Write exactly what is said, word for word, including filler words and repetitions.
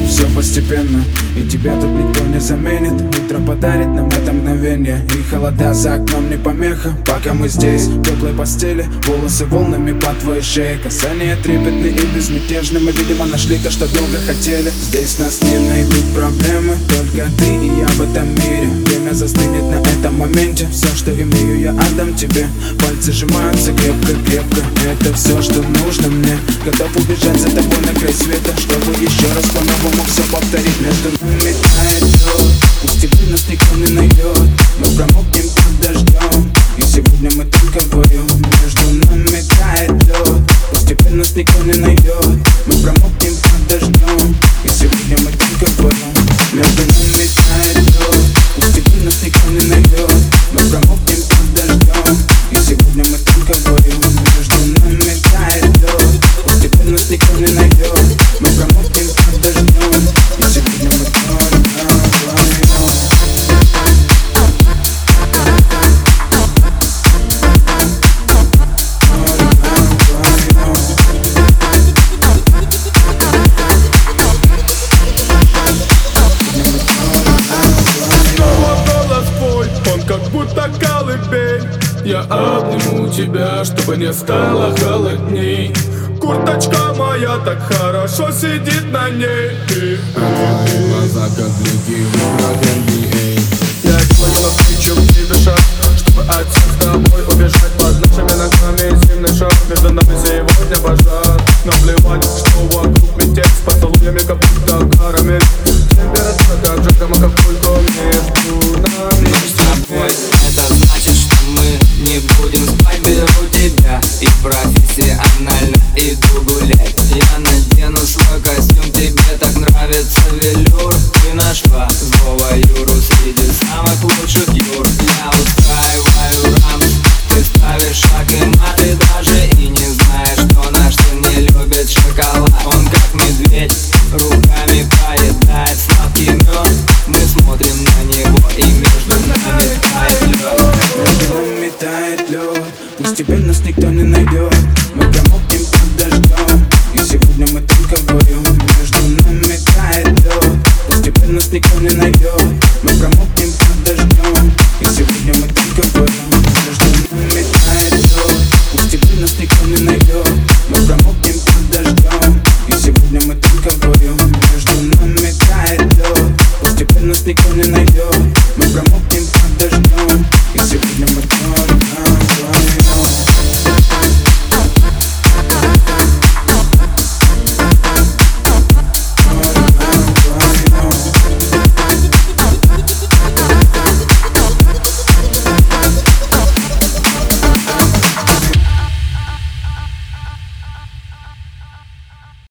все постепенно, и тебя тут никто не заменит. Утро подарит нам это мгновение, и холода за окном не помеха. Пока мы здесь, в теплой постели, волосы волнами по твоей шее, касания трепетные и безмятежны. Мы, видимо, нашли то, что долго хотели. Здесь нас не найдут проблемы, только ты и я в этом мире. Время застынет на этом моменте, все, что имею, я отдам тебе. Пальцы сжимаются крепко-крепко, это все, что нужно мне. Готов убежать за тобой на край света, чтобы еще раз по-новому все повторить. Между нами тает лед, пусть теперь нас никто не найдет. Мы промокнем под дождем, и сегодня мы только вдвоем. Между нами тает лед, пусть теперь нас никто не найдет. Мы промокнем под дождем, и сегодня мы только вдвоем. Между нами тает лед, пусть теперь нас никто не найдет. Мы промокнем под дождем, и сегодня мы только вдвоем. Между нами тает лед, пусть теперь нас никто не найдет. Мы промокнем под дождем, и сегодня мы только вдвоем. Будто колыбель, я обниму тебя, чтобы не стало холодней. Курточка моя так хорошо сидит на ней. Твои глаза как блики в играх эн би эй. Я делаю навстречу тебе шаг, чтобы отсюда с тобой убежать. Под нашими ногами сильный шаг, между нами сегодня пожар. Наплевать, что вокруг метель, с поцелуями как будто карамель. Температура как жарко, мы как только между нами. Это значит, что мы не будем спать. Беру тебя и профессионально иду гулять. Я надеюсь